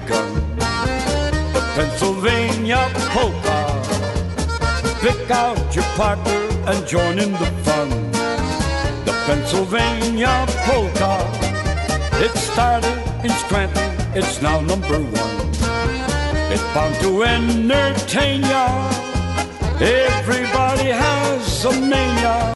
begun. The Pennsylvania polka. Pick out your partner and join in the fun. The Pennsylvania polka. It started in Scranton, it's now #1. It's bound to entertain ya. Everybody has a mania.